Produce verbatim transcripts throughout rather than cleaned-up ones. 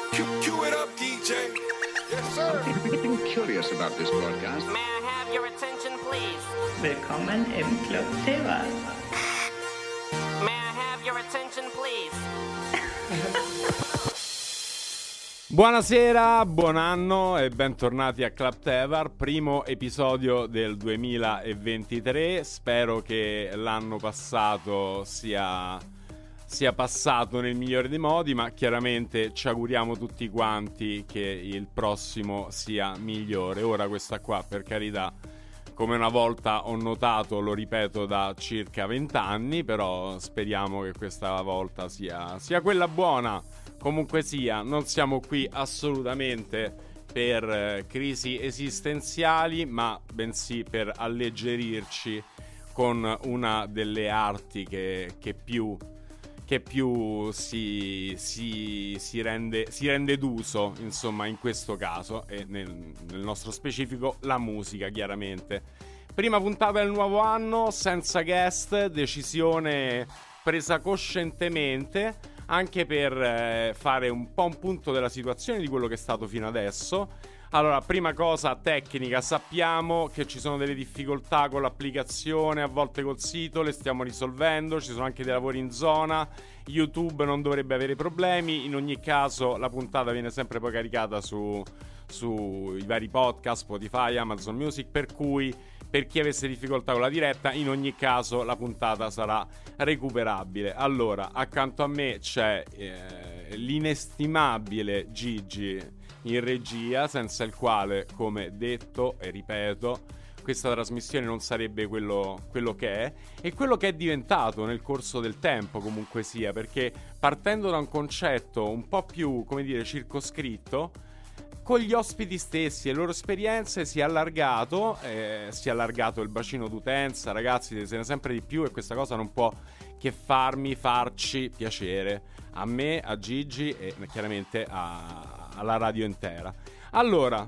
Cue it up, D J. Yes, sir. I'm curious about this broadcast. May I have your attention, please? Willkommen im Club Tevar. May I have your attention, please? Buonasera, buon anno e bentornati a Club Tevar, primo episodio del duemilaventitré. Spero che l'anno passato sia, sia passato nel migliore dei modi, ma chiaramente ci auguriamo tutti quanti che il prossimo sia migliore. Ora questa qua, per carità, come una volta ho notato, lo ripeto da circa vent'anni, però speriamo che questa volta sia, sia quella buona. Comunque sia, non siamo qui assolutamente per eh, crisi esistenziali, ma bensì per alleggerirci con una delle arti che, che più, che più si, si, si, rende, si rende d'uso, insomma, in questo caso, e nel, nel nostro specifico la musica, chiaramente. Prima puntata del nuovo anno, senza guest, decisione presa coscientemente, anche per eh, fare un po' un punto della situazione di quello che è stato fino adesso. Allora, prima cosa tecnica, sappiamo che ci sono delle difficoltà con l'applicazione, a volte col sito, le stiamo risolvendo, ci sono anche dei lavori in zona, YouTube non dovrebbe avere problemi, in ogni caso la puntata viene sempre poi caricata su sui vari podcast, Spotify, Amazon Music, per cui per chi avesse difficoltà con la diretta, in ogni caso la puntata sarà recuperabile. Allora, accanto a me c'è eh, l'inestimabile Gigi in regia, senza il quale, come detto e ripeto, questa trasmissione non sarebbe quello, quello che è e quello che è diventato nel corso del tempo, comunque sia, perché partendo da un concetto un po' più, come dire, circoscritto, con gli ospiti stessi e le loro esperienze si è allargato, eh, si è allargato il bacino d'utenza, ragazzi, se ne sempre di più, e questa cosa non può che farmi, farci piacere a me, a Gigi e chiaramente a, alla radio intera. Allora,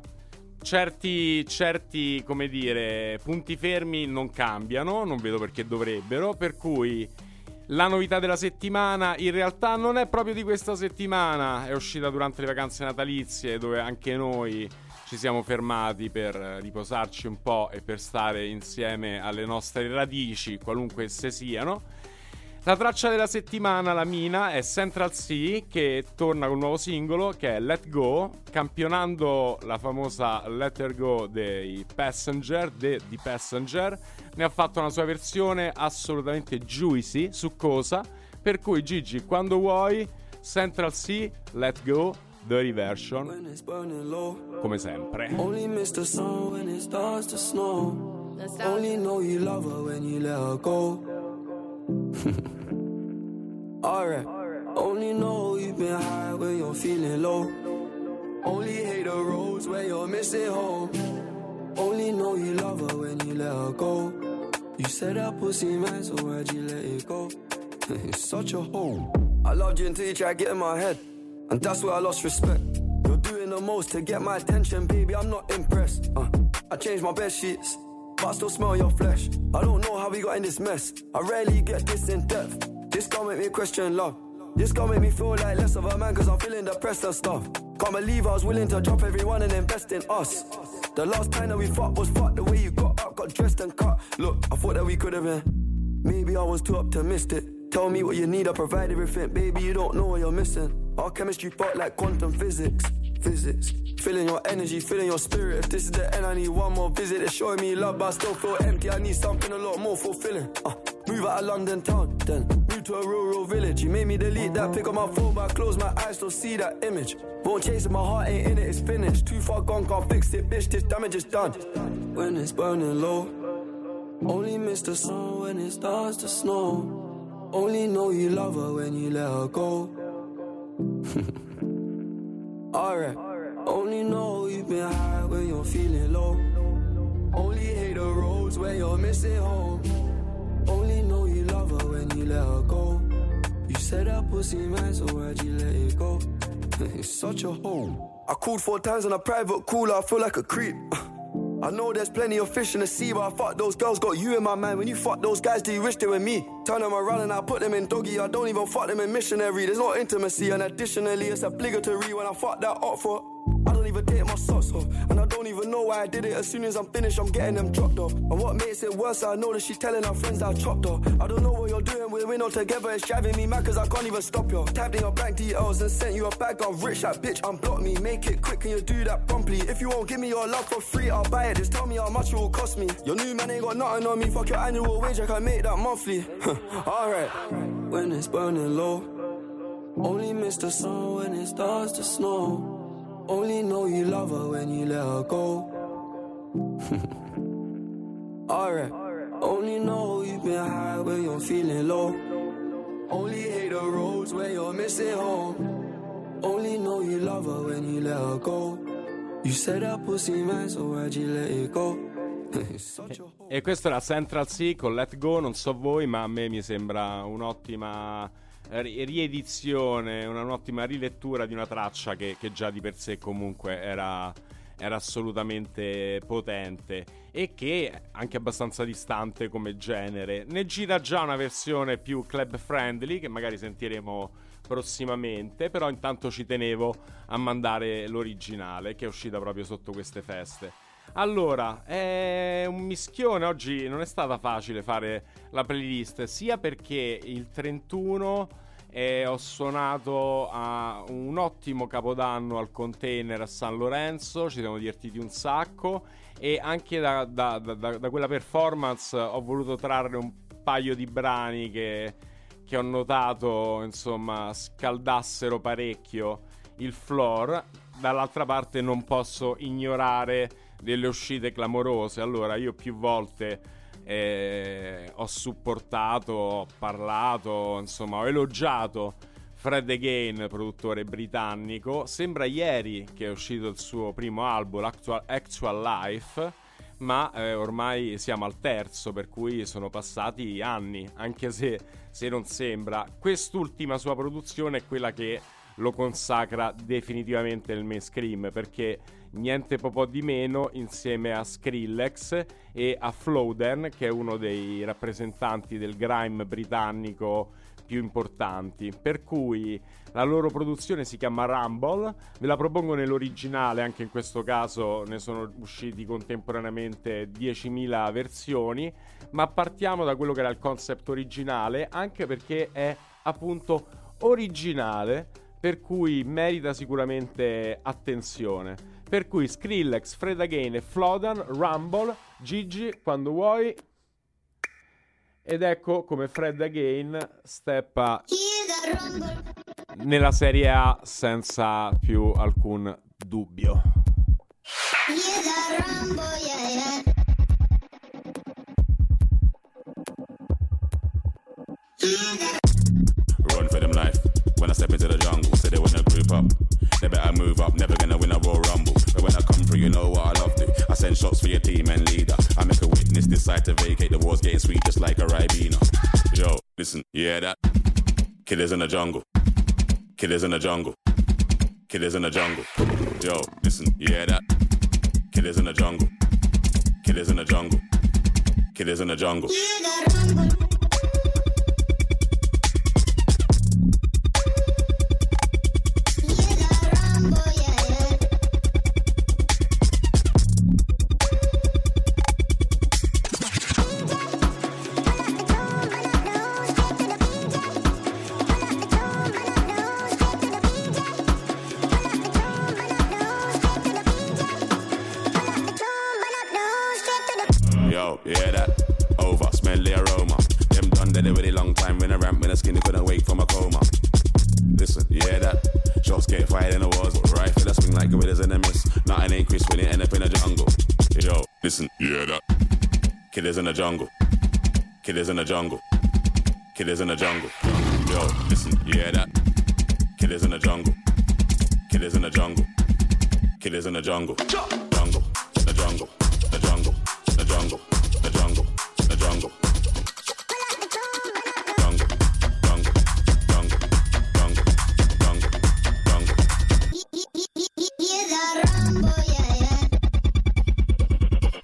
certi, certi, come dire, punti fermi non cambiano, non vedo perché dovrebbero, per cui la novità della settimana in realtà non è proprio di questa settimana, è uscita durante le vacanze natalizie, dove anche noi ci siamo fermati per riposarci un po' e per stare insieme alle nostre radici, qualunque esse siano. La traccia della settimana, la mina, è Central Cee, che torna con un nuovo singolo che è Let Go, campionando la famosa Let Her Go dei Passenger, de The Passenger. Ne ha fatto una sua versione assolutamente juicy, succosa, per cui Gigi, quando vuoi, Central Cee, Let Go, Dirty Version, come sempre. Only miss the sun when it starts to snow. Only know you love her when you let her go. Alright, only know you've been high when you're feeling low. Only hate the roads where you're missing home. Only know you love her when you let her go. You said that pussy man, so why'd you let it go? It's such a hole. I loved you until you tried to get in my head, and that's where I lost respect. You're doing the most to get my attention, baby, I'm not impressed. uh, I changed my bed sheets, but I still smell your flesh. I don't know how we got in this mess. I rarely get this in depth. This gon' make me question love. This gon' make me feel like less of a man, cause I'm feeling depressed and stuff. Can't believe I was willing to drop everyone and invest in us. The last time that we fucked was fucked. The way you got up, got dressed and cut. Look, I thought that we could have been. Maybe I was too optimistic. Tell me what you need, I provide everything. Baby, you don't know what you're missing. Our chemistry felt like quantum physics. Physics, feeling your energy, feeling your spirit. If this is the end, I need one more visit. They're showing me love, but I still feel empty. I need something a lot more fulfilling. uh, Move out of London town, then move to a rural village. You made me delete that, pick up my phone, but I close my eyes, still see that image. Won't chase it, my heart ain't in it, it's finished. Too far gone, can't fix it, bitch, this damage is done. When it's burning low, only miss the sun when it starts to snow. Only know you love her when you let her go. Alright, only know you've been high when you're feeling low. Only hate the roads where you're missing home. Only know you love her when you let her go. You said that pussy man, so why'd you let it go? It's such a hole. I called four times on a private call, I feel like a creep. I know there's plenty of fish in the sea, but I fuck those girls, got you in my mind. When you fuck those guys, do you wish they were me? Turn them around and I put them in doggy. I don't even fuck them in missionary. There's no intimacy, and additionally, it's obligatory when I fuck that up for. I don't even take my socks off, and I don't even know why I did it. As soon as I'm finished, I'm getting them dropped off. And what makes it worse, I know that she's telling her friends that I chopped her. I don't know what you're doing, we're in all together. It's driving me mad cause I can't even stop you. Tapped in your bank details and sent you a bag of rich. That bitch unblock me, make it quick, can you do that promptly? If you won't give me your love for free, I'll buy it. Just tell me how much it will cost me. Your new man ain't got nothing on me. Fuck your annual wage, I can make that monthly. Alright. When it's burning low, only miss the sun when it starts to snow. Only know you love her when you let her go. Alright. Only know you've been high when you're feeling low. Only hate the roads where you're missing home. Only know you love her when you let her go. You said that pussy man, so why'd you let it go? E questo era Central Cee con Let Go. Non so voi, ma a me mi sembra un'ottima riedizione, una, un'ottima rilettura di una traccia che, che già di per sé comunque era, era assolutamente potente e che anche abbastanza distante come genere. Ne gira già una versione più club friendly che magari sentiremo prossimamente, però intanto ci tenevo a mandare l'originale che è uscita proprio sotto queste feste. Allora, è un mischione. Oggi non è stata facile fare la playlist, sia perché il trentuno eh, ho suonato a un ottimo capodanno al Container a San Lorenzo, ci siamo divertiti un sacco, e anche da, da, da, da quella performance ho voluto trarre un paio di brani che, che ho notato, insomma, scaldassero parecchio il floor. Dall'altra parte non posso ignorare delle uscite clamorose. Allora, io più volte eh, ho supportato, ho parlato, insomma ho elogiato Fred Again, produttore britannico. Sembra ieri che è uscito il suo primo album, Actual, Actual Life, ma eh, ormai siamo al terzo, per cui sono passati anni, anche se, se non sembra. Quest'ultima sua produzione è quella che lo consacra definitivamente nel mainstream, perché niente po' di meno, insieme a Skrillex e a Flowden, che è uno dei rappresentanti del grime britannico più importanti, per cui la loro produzione si chiama Rumble. Ve la propongo nell'originale, anche in questo caso ne sono usciti contemporaneamente diecimila versioni, ma partiamo da quello che era il concept originale, anche perché è appunto originale, per cui merita sicuramente attenzione. Per cui Skrillex, Fred Again e Flowden, Rumble. Gigi, quando vuoi. Ed ecco come Fred Again steppa nella Serie A senza più alcun dubbio. Run for them life. When I step into the jungle, say they wanna group up. They better move up, never gonna win a Royal Rumble. But when I come through, you know what I love to. I send shots for your team and leader. I make a witness decide to vacate. The war's getting sweet just like a Ribena. Yo, listen, you hear that? Killers in the jungle. Killers in the jungle. Killers in the jungle. Yo, listen, you hear that? Killers in the jungle. Killers in the jungle. Killers in the jungle. Killers in the jungle. Killers in the jungle. Killers in the jungle. Yo, listen, you hear that? Killers in the jungle. Killers in the jungle. Killers in the jungle. Jungle. The jungle. The jungle. The jungle. The jungle. The jungle. Jungle. Jungle. Jungle. Jungle. Jungle. Jungle.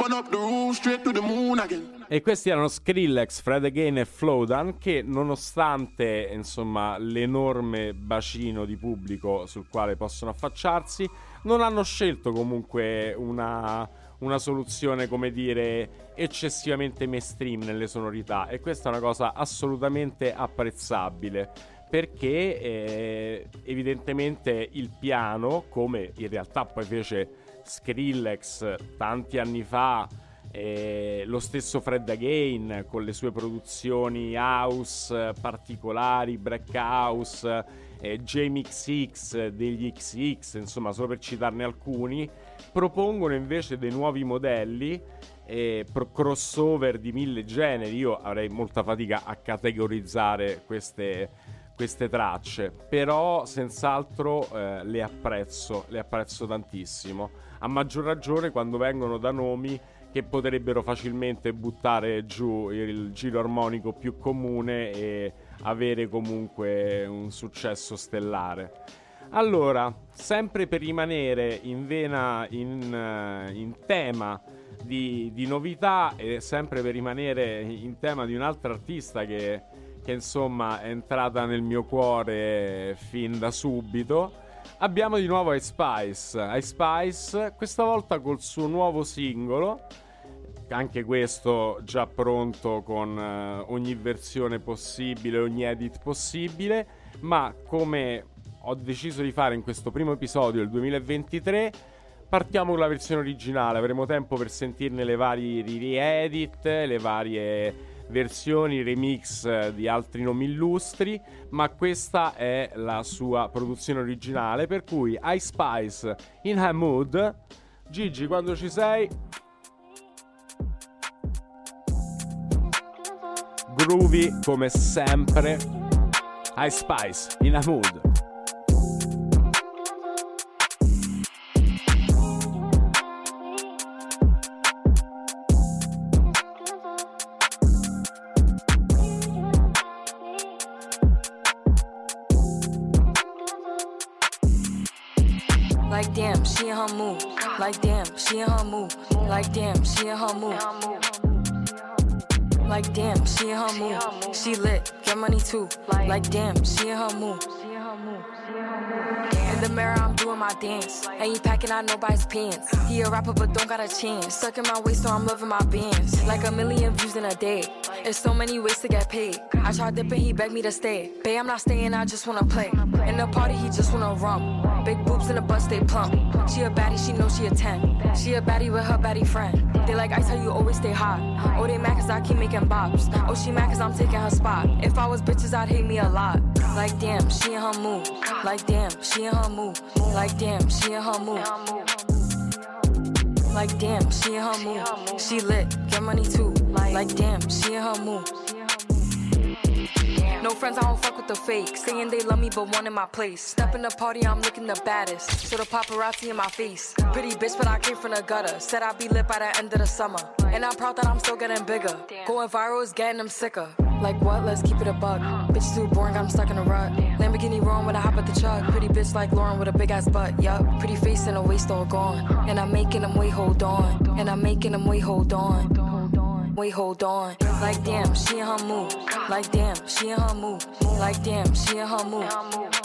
burn up the room straight to the moon again. E questi erano Skrillex, Fred Again e Flowdan, che nonostante insomma l'enorme bacino di pubblico sul quale possono affacciarsi, non hanno scelto comunque una, una soluzione, come dire, eccessivamente mainstream nelle sonorità, e questa è una cosa assolutamente apprezzabile, perché eh, evidentemente il piano, come in realtà poi fece Skrillex tanti anni fa, eh, lo stesso Fred Again con le sue produzioni house particolari, break house, eh, J-Mix X degli X X, insomma, solo per citarne alcuni, propongono invece dei nuovi modelli, eh, pro- crossover di mille generi. Io avrei molta fatica a categorizzare queste, queste tracce, però senz'altro eh, le apprezzo, le apprezzo tantissimo, a maggior ragione quando vengono da nomi che potrebbero facilmente buttare giù il giro armonico più comune e avere comunque un successo stellare. Allora, sempre per rimanere in vena, in, in tema di, di novità, e sempre per rimanere in tema di un'altra artista che, che insomma è entrata nel mio cuore fin da subito, abbiamo di nuovo Ice Spice. Ice Spice, questa volta col suo nuovo singolo, anche questo già pronto con uh, ogni versione possibile, ogni edit possibile, ma come ho deciso di fare in questo primo episodio del duemilaventitré, partiamo con la versione originale. Avremo tempo per sentirne le varie riedit, le varie versioni, remix di altri nomi illustri, ma questa è la sua produzione originale, per cui Ice Spice in High Mood. Gigi, quando ci sei? Groovy come sempre. Ice Spice in High Mood. Like damn, she in her mood. Like damn, she in her mood. Like damn, she in her mood. Like damn, she in her mood. She lit, get money too. Like damn, she in her mood. In the mirror, I'm doing my dance. Ain't packing out nobody's pants. He a rapper, but don't got a chance. Stuck in my waist, so I'm loving my bands. Like a million views in a day. There's so many ways to get paid. I tried dipping, he begged me to stay. Babe, I'm not staying, I just wanna play. In the party, he just wanna rum. Big boobs in the butt, stay plump. She a baddie, she knows she a ten. She a baddie with her baddie friend. They like ice, how you always stay hot. Oh, they mad cause I keep making bops. Oh, she mad cause I'm taking her spot. If I was bitches, I'd hate me a lot. Like damn, she in her mood. Like damn, she in her mood. Like damn, she in her mood. Like damn, she in her mood. She lit, get money too. Like damn, she in her mood. No friends, I don't fuck with the fake. Saying they love me, but one in my place. Step in the party, I'm looking the baddest. So the paparazzi in my face. Pretty bitch, but I came from the gutter. Said I'd be lit by the end of the summer. And I'm proud that I'm still getting bigger. Going viral is getting them sicker. Like what? Let's keep it a buck. Bitch too boring, I'm stuck in a rut. Lamborghini wrong when I hop at the truck. Pretty bitch like Lauren with a big ass butt. Yup, pretty face and a waist all gone. And I'm making them wait, hold on. And I'm making them wait, hold on. Wait, hold on. Like damn, she in her mood. Like damn, she in her mood. Like damn, she in her mood.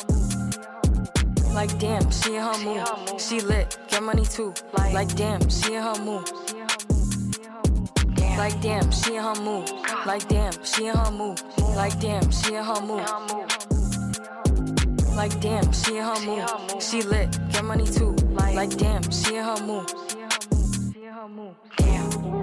Like damn, she in her mood. She lit, get money too. Like damn, she in her mood. Like damn, she in her mood. Like damn, she in her mood. Like damn, she in her mood. Like damn, she in her mood. She lit, get money too. Like damn, she in her mood. Damn.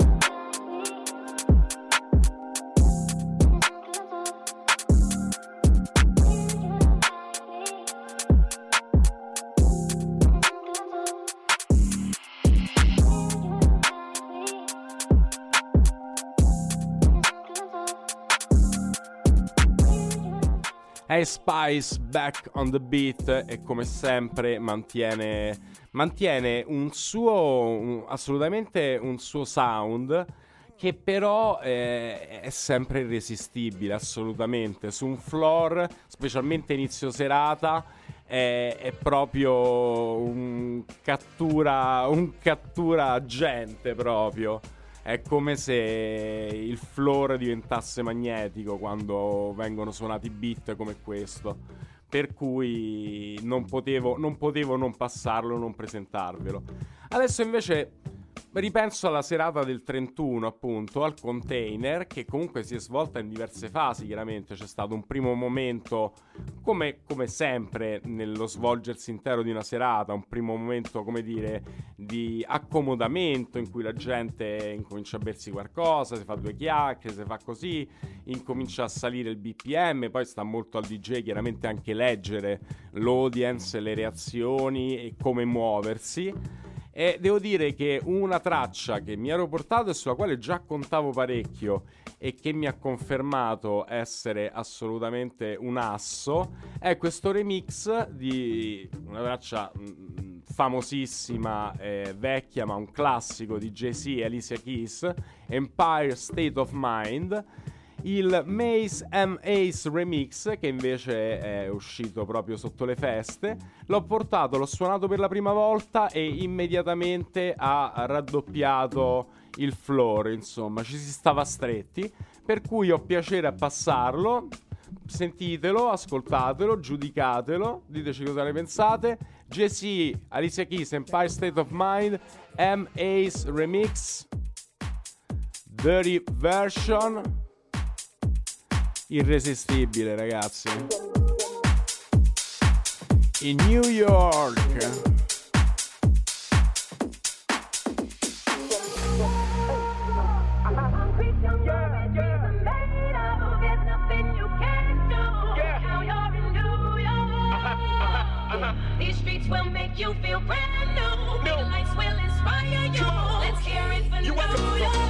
Ice Spice back on the beat, e come sempre mantiene mantiene un suo un, assolutamente un suo sound che però eh, è sempre irresistibile, assolutamente, su un floor, specialmente inizio serata, è, è proprio un cattura, un cattura agente proprio. È come se il floor diventasse magnetico quando vengono suonati beat come questo. Per cui non potevo, non potevo non passarlo, non presentarvelo. Adesso invece ripenso alla serata del trentuno, appunto, al Container, che comunque si è svolta in diverse fasi. Chiaramente c'è stato un primo momento, come, come sempre nello svolgersi intero di una serata, un primo momento, come dire, di accomodamento, in cui la gente incomincia a bersi qualcosa, si fa due chiacchiere, si fa così, incomincia a salire il B P M, poi sta molto al D J chiaramente anche leggere l'audience, le reazioni e come muoversi. E devo dire che una traccia che mi ero portato e sulla quale già contavo parecchio e che mi ha confermato essere assolutamente un asso è questo remix di una traccia mh, famosissima, eh, vecchia ma un classico di Jay-Z e Alicia Keys, Empire State of Mind. Il Mace M. Ace Remix, che invece è uscito proprio sotto le feste, l'ho portato, l'ho suonato per la prima volta e immediatamente ha raddoppiato il floor, insomma, ci si stava stretti, per cui ho piacere a passarlo. Sentitelo, ascoltatelo, giudicatelo, diteci cosa ne pensate. Jay-Z, Alicia Keys, Empire State of Mind, M. Ace Remix, Dirty Version. Irresistibile, ragazzi. In New York. These streets will make you feel brand new. The lights will inspire you. Let's hear it for New York.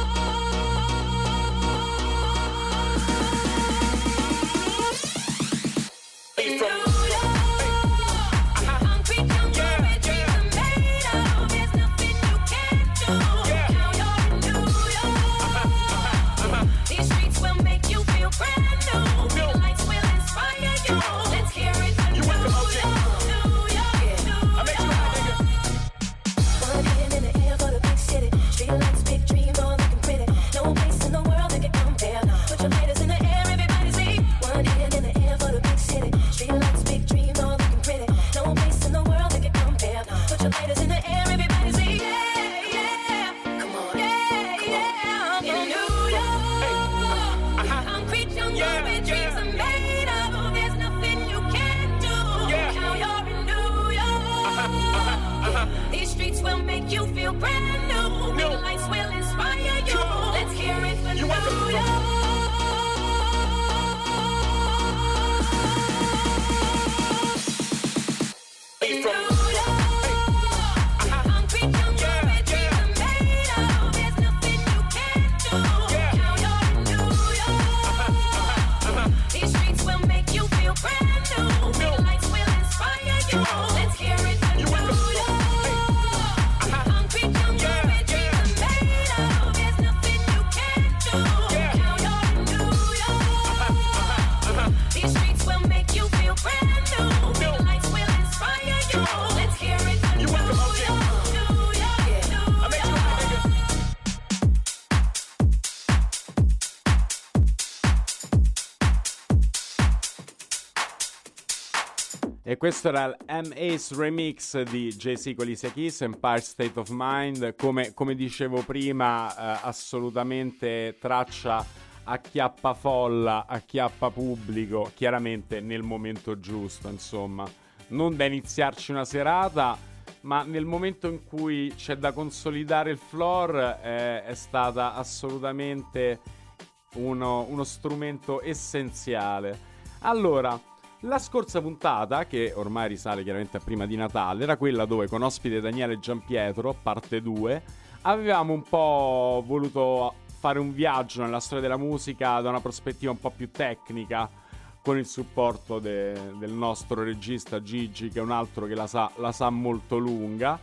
E questo era il M. Ace Remix di Jay-Z con Alicia Keys, Empire State of Mind. Come, come dicevo prima, eh, assolutamente traccia acchiappafolla, acchiappapubblico, chiaramente nel momento giusto, insomma. Non da iniziarci una serata, ma nel momento in cui c'è da consolidare il floor, eh, è stata assolutamente uno, uno strumento essenziale. Allora, la scorsa puntata, che ormai risale chiaramente a prima di Natale, era quella dove con ospite Daniele Giampietro, parte due, avevamo un po' voluto fare un viaggio nella storia della musica da una prospettiva un po' più tecnica, con il supporto de- del nostro regista Gigi, che è un altro che la sa, la sa molto lunga.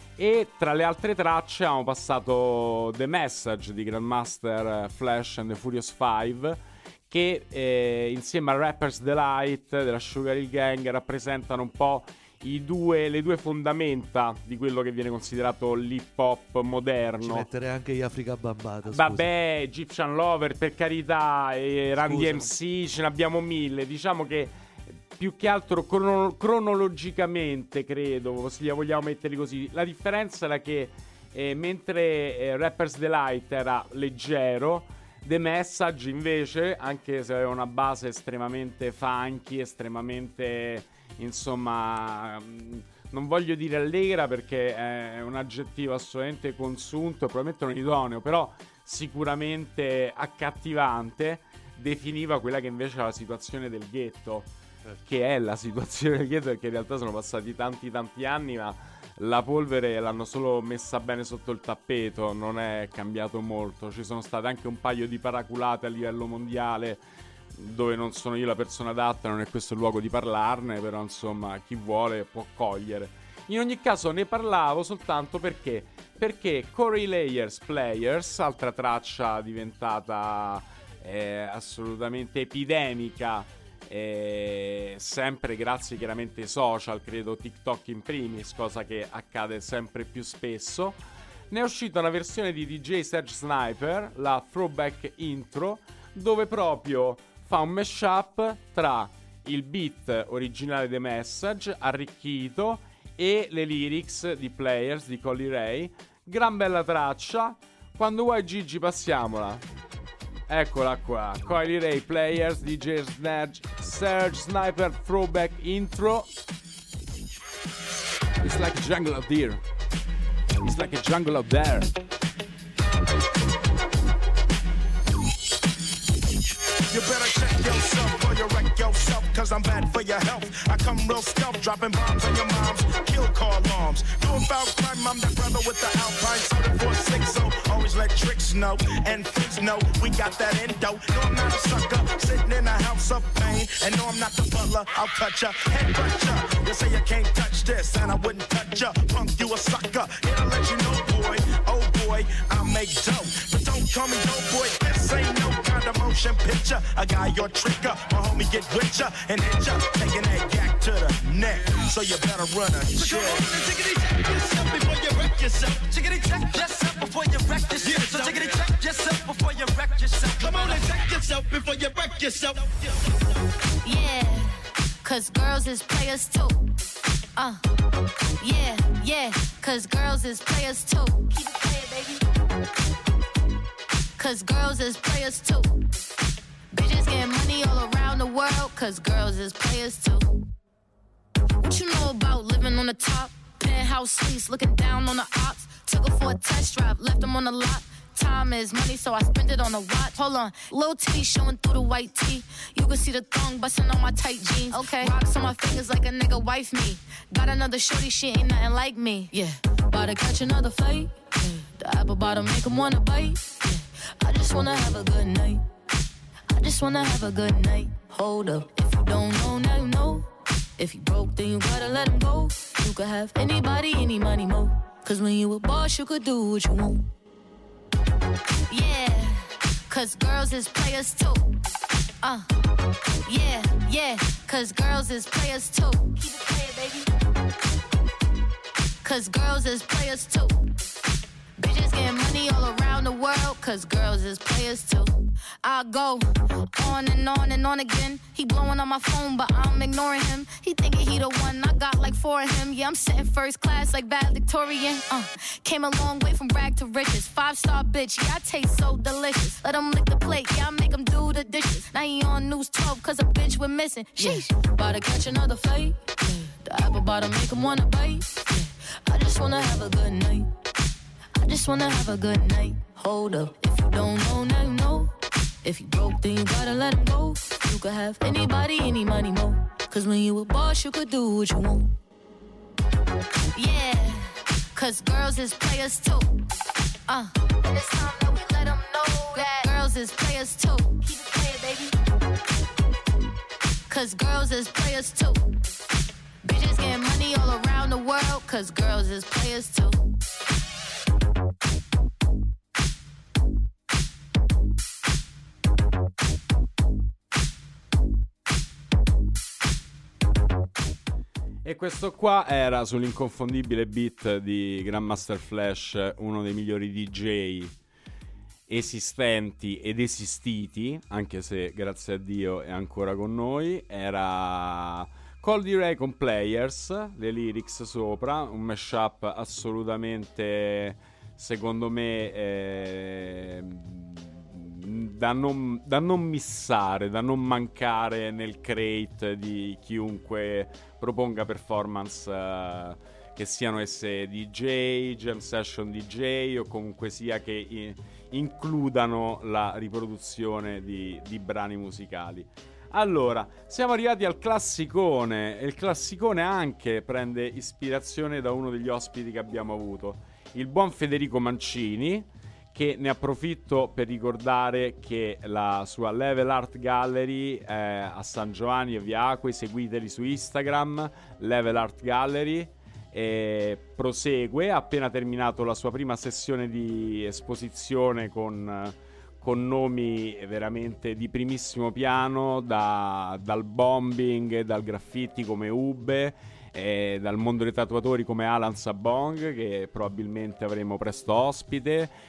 E tra le altre tracce abbiamo passato The Message di Grandmaster Flash and the Furious Five, che eh, insieme a Rapper's Delight della Sugar Hill Gang rappresentano un po' i due, le due fondamenta di quello che viene considerato l'hip hop moderno. Ci metterei anche gli Africa Bambata. Vabbè, Egyptian Lover, per carità, e Randy M C, ce ne abbiamo mille. Diciamo che più che altro crono- cronologicamente, credo, se li vogliamo mettere così, la differenza era che eh, mentre eh, Rapper's Delight era leggero, The Message invece, anche se aveva una base estremamente funky, estremamente, insomma, non voglio dire allegra perché è un aggettivo assolutamente consunto e probabilmente non idoneo, però sicuramente accattivante, definiva quella che invece è la situazione del ghetto, che è la situazione del ghetto, perché in realtà sono passati tanti tanti anni, ma la polvere l'hanno solo messa bene sotto il tappeto, non è cambiato molto. Ci sono state anche un paio di paraculate a livello mondiale, dove non sono io la persona adatta, non è questo il luogo di parlarne, però insomma chi vuole può cogliere. In ogni caso ne parlavo soltanto perché perché Corey Layers Players, altra traccia diventata eh, assolutamente epidemica, eh, sempre grazie chiaramente ai social, credo TikTok in primis, cosa che accade sempre più spesso. Ne è uscita una versione di D J Serge Sniper, la Throwback Intro, dove proprio fa un mashup tra il beat originale The Message arricchito e le lyrics di Players di Colly Ray. Gran bella traccia. Quando vuoi Gigi passiamola. Eccola qua, Colly Ray Players, D J Serge, Serge Sniper Throwback Intro. It's like a jungle out there. It's like a jungle out there. You better check yourself or you wreck yourself, cause I'm bad for your health. I come real stealth, dropping bombs on your moms, kill car alarms. Doing foul crime, I'm that brother with the Alpine seven four six oh. Always let tricks know, and freaks know we got that endo. No, I'm not a sucker, sitting in a house of pain. And no, I'm not the butler, I'll cut ya, head butt ya. You say you can't touch this, and I wouldn't touch ya. Punk, you a sucker, here to let you know, boy. Oh boy, I make dope, but don't call me dope boy. This ain't no kind of motion picture. A guy your tricker, my homie get with ya and hit ya, taking that yak to the neck. So you better run a check. So come on and tickety check yourself before you wreck yourself. Tickety check yourself before you wreck yourself. Yeah, so tickety check yourself before you wreck yourself. Come on and check yourself before you wreck yourself. Yeah, cause girls is players too. Uh, yeah, yeah, cause girls is players too. Keep it playing, baby. Cause girls is players too. Bitches getting money all around the world, cause girls is players too. What you know about living on the top? Penthouse suites, looking down on the ops. Took her for a test drive, left them on the lot. Time is money, so I spend it on a watch. Hold on, little titty showing through the white tee. You can see the thong busting on my tight jeans. Okay, rocks on my fingers like a nigga wife me. Got another shorty, she ain't nothing like me. Yeah, about to catch another flight. Yeah. The apple bottom make him wanna bite. Yeah. I just wanna have a good night. I just wanna have a good night. Hold up, if you don't know, now you know. If you broke, then you gotta let him go. You could have anybody, any money, mo. Cause when you a boss, you could do what you want. Yeah, cause girls is players too. Uh, yeah, yeah, cause girls is players too. Keep it playing, baby. Cause girls is players too. Bitches getting money all around the world, cause girls is players too. I go on and on and on again. He blowing on my phone, but I'm ignoring him. He thinking he the one, I got like four of him. Yeah, I'm sitting first class like bad Victorian. Uh, came a long way from rag to riches. Five star bitch, yeah, I taste so delicious. Let him lick the plate, yeah, I make him do the dishes. Now he on news twelve, cause a bitch we're missing. Sheesh, yeah. About to catch another fight. Yeah. The apple bottom make him wanna bite. Yeah. I just wanna have a good night. I just wanna have a good night. Hold up, if you don't know, now you know. If you broke, then you gotta let him go. You could have anybody, any money, mo. Cause when you a boss, you could do what you want. Yeah, cause girls is players too. Uh, and it's time that we let them know that girls is players too. Keep it playing, baby. Cause girls is players too. Bitches getting money all around the world, cause girls is players too. E questo qua era sull'inconfondibile beat di Grandmaster Flash, uno dei migliori D J esistenti ed esistiti, anche se grazie a Dio è ancora con noi. Era Cold Ray con Players, le lyrics sopra, un mashup assolutamente, secondo me, eh, da, non, da non missare, da non mancare nel crate di chiunque proponga performance, uh, che siano esse D J, jam session D J o comunque sia che i- includano la riproduzione di, di brani musicali. Allora, siamo arrivati al classicone, e il classicone anche prende ispirazione da uno degli ospiti che abbiamo avuto, il buon Federico Mancini, che ne approfitto per ricordare che la sua Level Art Gallery è a San Giovanni e via Acqui, seguiteli su Instagram, Level Art Gallery, e prosegue, ha appena terminato la sua prima sessione di esposizione con, con nomi veramente di primissimo piano, da, dal bombing, dal graffiti come Ube, e dal mondo dei tatuatori come Alan Sabong, che probabilmente avremo presto ospite,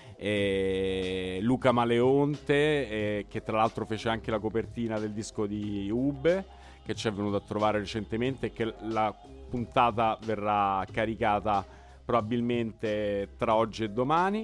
e Luca Maleonte, e che tra l'altro fece anche la copertina del disco di Ube, che ci è venuto a trovare recentemente, e che la puntata verrà caricata probabilmente tra oggi e domani.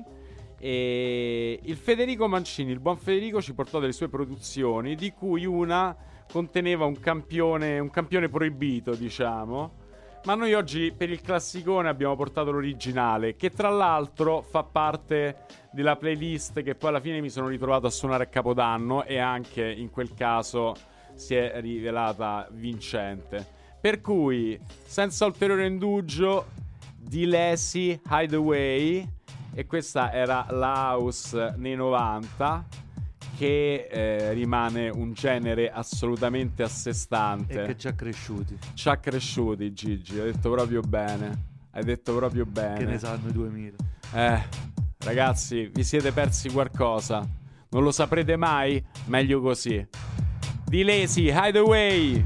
E il Federico Mancini, il buon Federico, ci portò delle sue produzioni, di cui una conteneva un campione, un campione proibito, diciamo. Ma noi oggi per il classicone abbiamo portato l'originale, che tra l'altro fa parte della playlist che poi alla fine mi sono ritrovato a suonare a Capodanno, e anche in quel caso si è rivelata vincente. Per cui, senza ulteriore indugio, di Lazy Hideaway, e questa era la house nei novanta, che eh, rimane un genere assolutamente a sé stante. E che ci ha cresciuti. Ci ha cresciuti, Gigi, hai detto proprio bene. Hai detto proprio bene. Che ne sanno i duemila. Eh, ragazzi, vi siete persi qualcosa. Non lo saprete mai? Meglio così. Di Lazy Hideaway.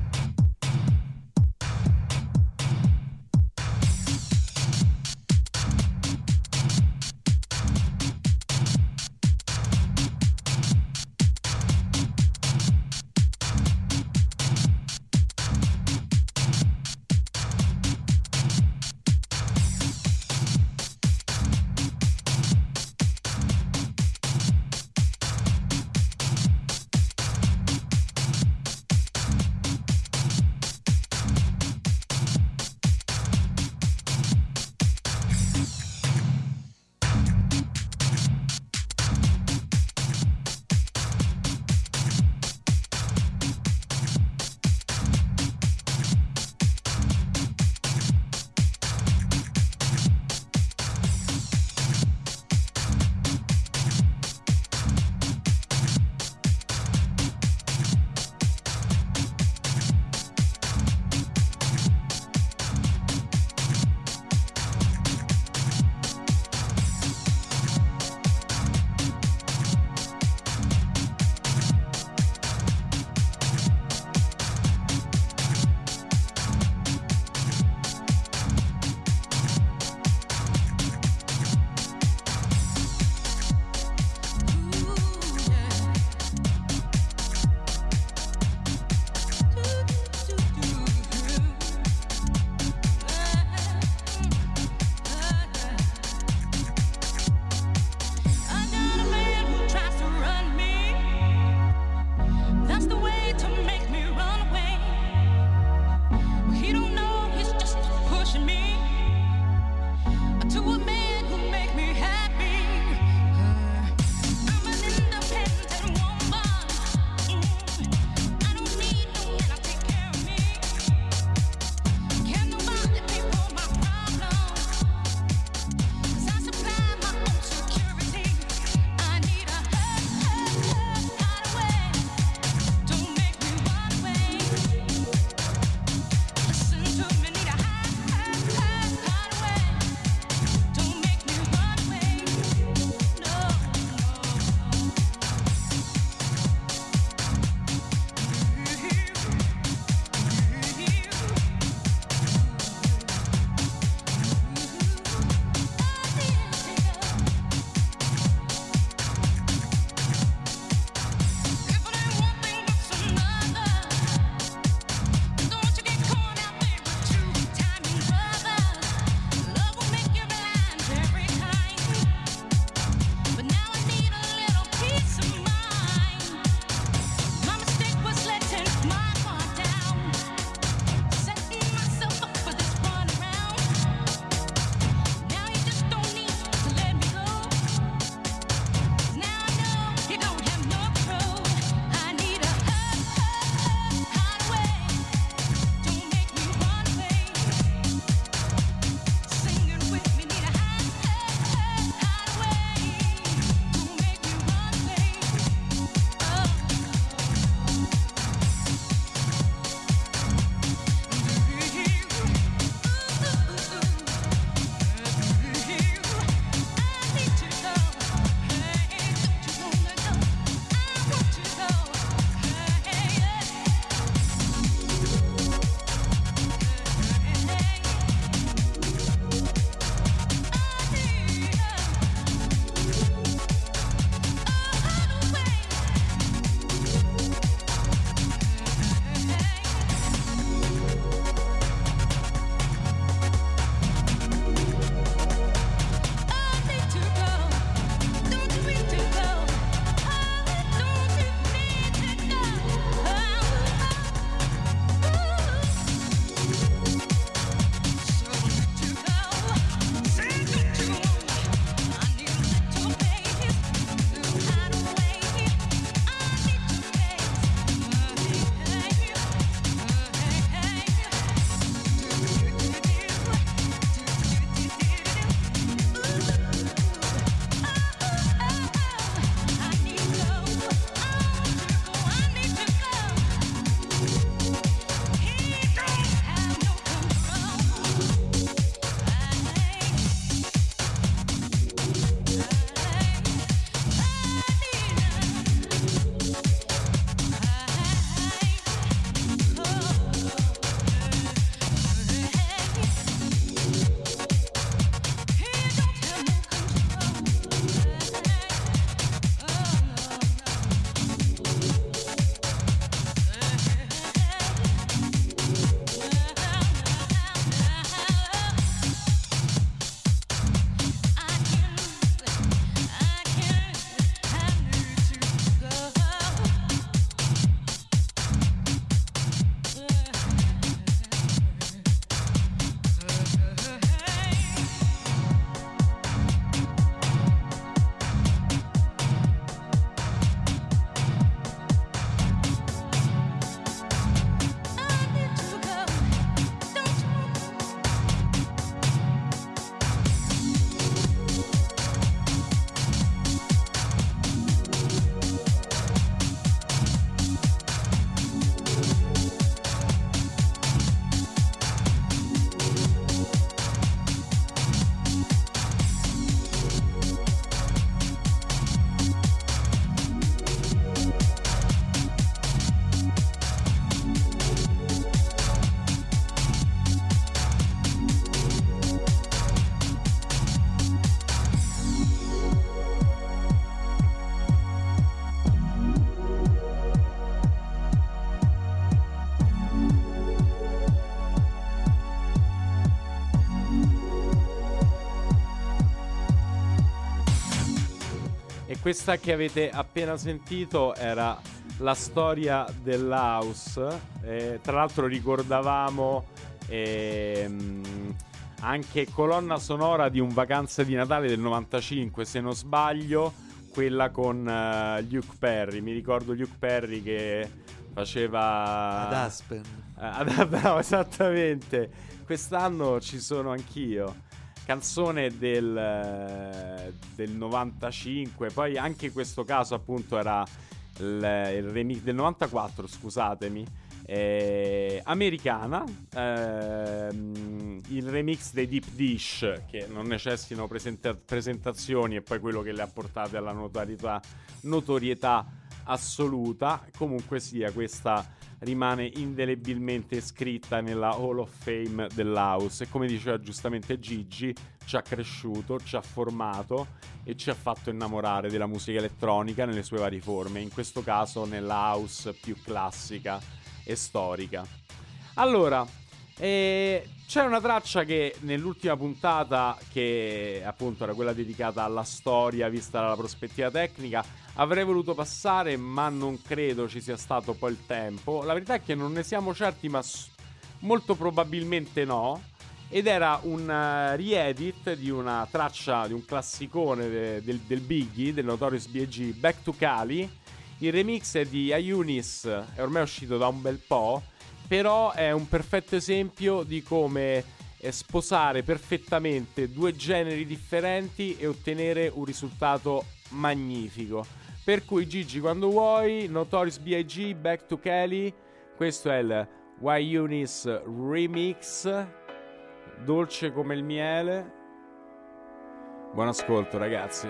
questa che avete appena sentito era la storia dell'house. Eh, tra l'altro ricordavamo ehm, anche colonna sonora di un Vacanze di Natale del novantacinque, se non sbaglio, quella con uh, Luke Perry. Mi ricordo Luke Perry che faceva Ad Aspen. Uh, ad, bravo, esattamente. Quest'anno ci sono anch'io. Canzone del, del novantacinque. Poi anche in questo caso appunto era il, il remix del novantaquattro, scusatemi, eh, americana, eh, il remix dei Deep Dish, che non necessitano presenta- presentazioni, e poi quello che le ha portate alla notorietà, notorietà assoluta. Comunque sia, questa rimane indelebilmente scritta nella Hall of Fame dell'house, e come diceva giustamente Gigi, ci ha cresciuto, ci ha formato e ci ha fatto innamorare della musica elettronica nelle sue varie forme, in questo caso nella house più classica e storica. Allora, eh, c'è una traccia che nell'ultima puntata, che appunto era quella dedicata alla storia vista dalla prospettiva tecnica, avrei voluto passare, ma non credo ci sia stato poi il tempo. La verità è che non ne siamo certi, ma s- molto probabilmente no. Ed era un uh, re-edit di una traccia, di un classicone de- del, del Biggie, del Notorious B I G, Back to Cali. Il remix è di Ayunis, è ormai uscito da un bel po', però è un perfetto esempio di come eh, sposare perfettamente due generi differenti e ottenere un risultato magnifico. Per cui Gigi, quando vuoi, Notorious B I G, Back to Cali. Questo è il Ayunis remix, dolce come il miele. Buon ascolto, ragazzi.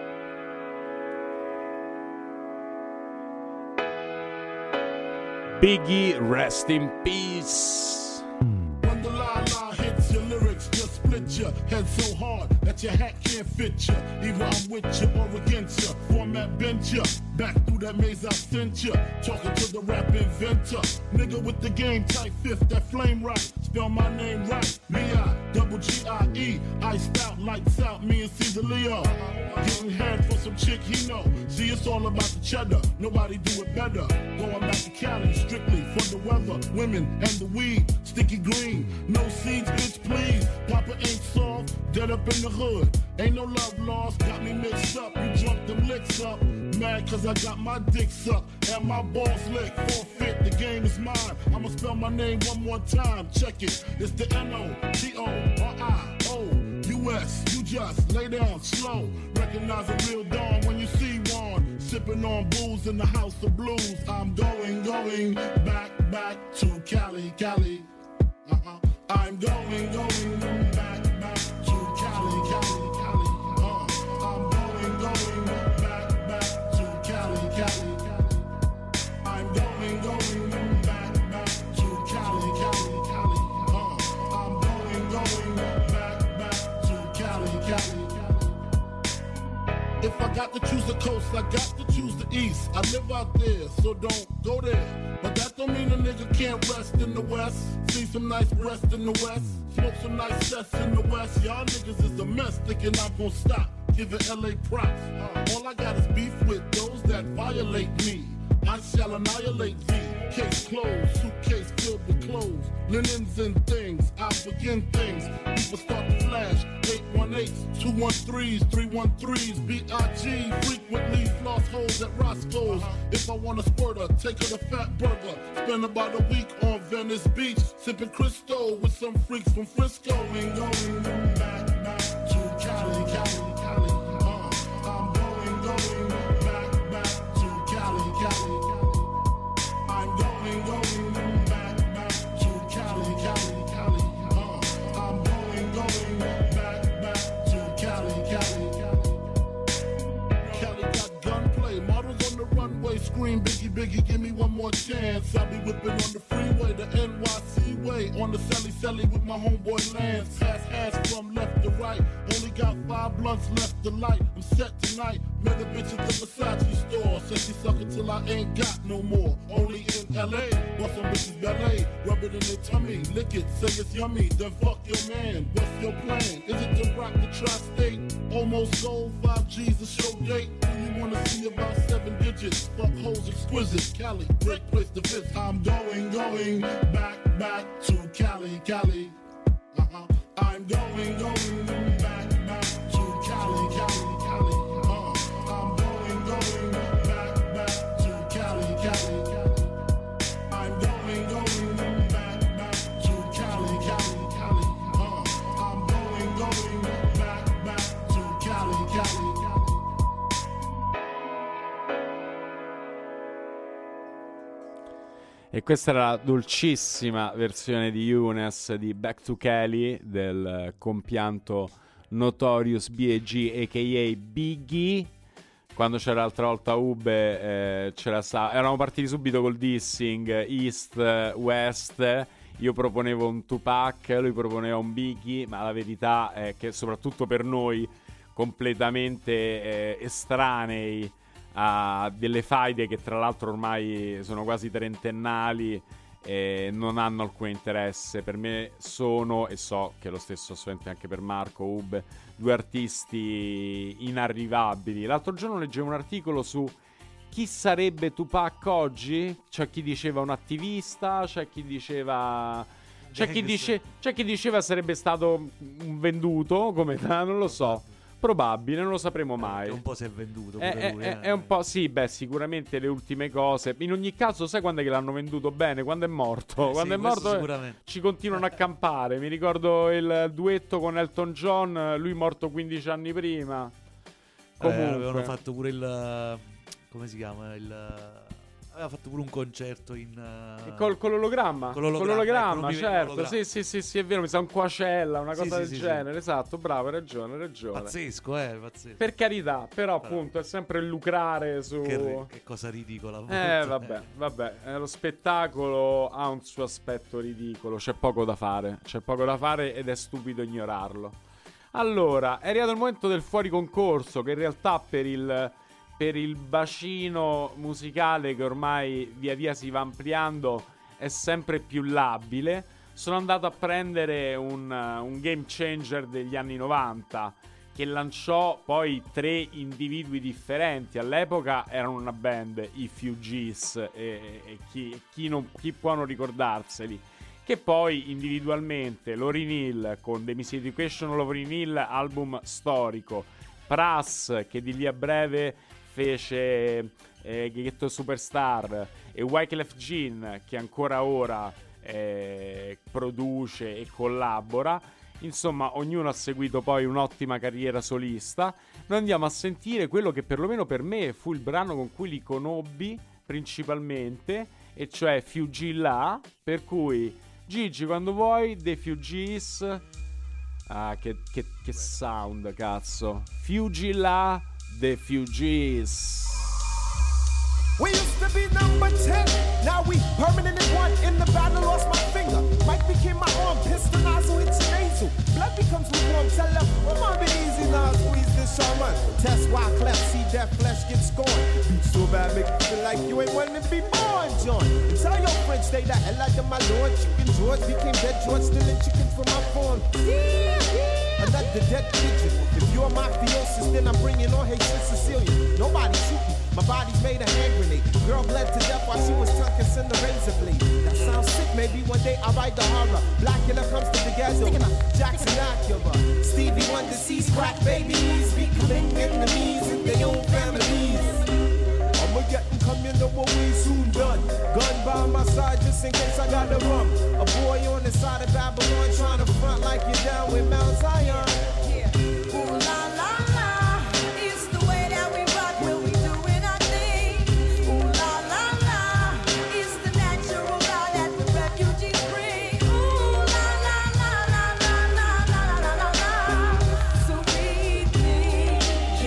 Biggie, rest in peace. When the la la hits your lyrics, just split your head so hard that your hat can't fit you. Either I'm with you or against you. Format bent you. Back through that maze I sent you. Talking to the rap inventor. Nigga with the game type fifth, that flame right. Spell my name right. B I double G I E. Iced out, lights out, me and Caesar Leo. Getting head for some chick he know. See, it's all about the cheddar. Nobody do it better. Going back to Cali, strictly for the weather. Women and the weed, sticky green. No seeds, bitch, please. Papa ain't soft, dead up in the hood. Ain't no love lost, got me mixed up. You drunk them licks up. Mad cause I got my dick sucked and my balls licked. Forfeit, the game is mine. I'ma spell my name one more time. Check it, it's the N O T O R I O U S. You just lay down slow. Recognize a real dawn when you see one. Sipping on booze in the house of blues. I'm going, going back, back to Cali, Cali. Uh-huh. I'm going, going back, back to Cali, Cali, Cali. Uh, I'm going, going back, back to Cali, Cali, Cali. I'm going, going back, back to Cali, Cali, Cali. Uh, I'm going, going back, back to Cali, Cali, Cali. If I got to choose the coast, I got to choose the east. I live out there, so don't go there. But that don't mean a nigga can't rest in the west. See some nice breasts in the west. Smoke some nice sets in the west. Y'all niggas is a mess, thinking I'm gon' stop. Giving L A props. Uh, all I got is beef with those that violate me. I shall annihilate thee. Case closed, suitcase filled with clothes, linens and things. I begin things. People start to flash. eight one eight, two one threes, three one threes, B I G. Frequently floss holes at Roscoe's. If I want a spurter, take her to Fat Burger. Spend about a week on Venice Beach, sipping Cristo with some freaks from Frisco. Ain't going back, back to Cali, Cali, Cali. Uh, I'm going, going back, back to Cali, Cali. I'm going, going back, back to Cali, Cali, Cali. Uh, I'm going, going back, back to Cali, Cali, Cali. Cali got gunplay, models on the runway, scream Biggie, Biggie, give me one more chance. I'll be whipping on the freeway, the N Y C way, on the Sally Sally with my homeboy Lance. Pass ass from left to right, only got five blunts left to light. I'm set tonight, met a bitch at the Versace store. Said she suck it till I ain't got no more. Only in L A, bust some bitches ballet, rub it in their tummy, lick it, say it's yummy, then fuck your man. What's your plan? Is it to rock the tri-state? Almost sold, five G's a show date. you wanna see about seven digits. Fuck hoes exquisite. Cali, great place to visit. I'm going, going back, back to Cali, Cali. Uh-huh. I'm going, going back, back to Cali, Cali, Cali. Uh, I'm going, going back, back to Cali, Cali, Cali. I'm going, going back, back to Cali, Cali, Cali. Uh, I'm going, going back, back to Cali, Cali, Cali. E questa era la dolcissima versione di Younes di Back to Cali del compianto Notorious B I G a k a. Biggie. Quando c'era l'altra volta Ube eh, c'era sta... eravamo partiti subito col dissing East, West. Io proponevo un Tupac, lui proponeva un Biggie, ma la verità è che soprattutto per noi completamente eh, estranei a delle faide che tra l'altro ormai sono quasi trentennali e non hanno alcun interesse. Per me sono, e so che lo stesso assolutamente anche per Marco, Ube, due artisti inarrivabili. L'altro giorno leggevo un articolo su chi sarebbe Tupac oggi. C'è chi diceva un attivista, c'è chi diceva c'è chi, dice... c'è chi diceva sarebbe stato un venduto come non lo so. Probabile, non lo sapremo mai. Eh, un po' si è venduto è, pure lui, è, eh. è un po', sì, beh, sicuramente le ultime cose. In ogni caso, sai quando è che l'hanno venduto bene? Quando è morto. Eh, quando sì, è morto sicuramente. Ci continuano a campare. Mi ricordo il duetto con Elton John, lui morto quindici anni prima. Comunque Eh, avevano fatto pure il... come si chiama? Il... aveva fatto pure un concerto in uh... Col, con l'ologramma, con l'ologramma, con l'ologramma ecco, certo, l'ologramma. sì, sì, sì, sì, è vero, mi sa un Coachella, una Sì, cosa sì, del sì, genere, sì. esatto, bravo, hai ragione, hai ragione. Pazzesco, eh, pazzesco. Per carità, però appunto è sempre il lucrare su... Che, che cosa ridicola. Eh, vabbè, vabbè, eh, lo spettacolo ha un suo aspetto ridicolo, c'è poco da fare, c'è poco da fare ed è stupido ignorarlo. Allora, è arrivato il momento del fuori concorso, che in realtà per il... per il bacino musicale che ormai via via si va ampliando è sempre più labile. Sono andato a prendere un, un game changer degli anni novanta che lanciò poi tre individui differenti. All'epoca erano una band, i Fugees, e, e chi, chi, non, chi può non ricordarseli, che poi individualmente Lauryn Hill con The Miseducation of Lauryn Hill, album storico, Pras che di lì a breve fece eh, Ghetto Superstar, e Wyclef Jean che ancora ora eh, produce e collabora. Insomma, ognuno ha seguito poi un'ottima carriera solista. Noi andiamo a sentire quello che perlomeno per me fu il brano con cui li conobbi principalmente, e cioè Fugilla, per cui Gigi, quando vuoi, The Fugees. Ah, che, che, che sound, cazzo. Fugilla, The Fugees. We used to be number ten, now we permanently one. In the battle, lost my finger. Mike became my arm, pistol nozzle hits your nasal. Blood becomes lukewarm, tell them, come on, be easy now, squeeze this shaman. Test why cleft, see that flesh get scorned. Beat so bad, make you feel like you ain't wanting to be born, John. And tell your friends, stay the hell out of my lord. Chicken George became dead George, stealing chicken from my farm. Yeah, yeah. Another dead pigeon. If you're mafiosis, then I'm bringing on Haitian Sicilian. Nobody shooting. My body's made a hand grenade. Girl bled to death while she was tongue kissing the razor blade. That sounds sick, maybe one day I'll write the horror. Blackula comes to the ghetto. Jackson Acura. Stevie Wonder sees crack babies becoming enemies in their own families. I'ma get them come, you know what we soon done. Gun by my side just in case I gotta run. A boy on the side of Babylon trying to front like you're down with Mount Zion. Ooh la la la, it's the way that we rock when we doing our thing. Ooh la la la, it's the natural law that the refugees bring. Ooh la la la la la la la la la la, so we think.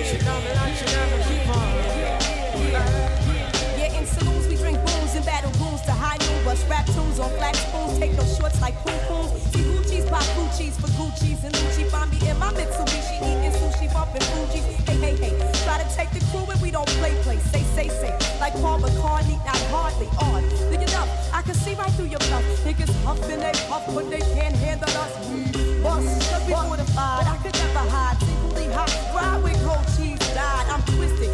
Yeah, in saloons we drink booze and battle goons to high noon. Bust rap tunes on flat spoons, take no shorts like poo poos. See Gucci's pop Gucci's for Gucci's and Lucci. Find me in my Mitsubishi eating sushi, bumping Fuji's. Hey, hey, hey, try to take the crew and we don't play, play. Say, say, say, like Paul McCartney, not hardly on. Look it up, I can see right through your bluff. Niggas huffing they puff, but they can't handle us. We bust, cause we mortified, but I could never hide. Singly hot, ride with gold cheese, died. I'm twisted, that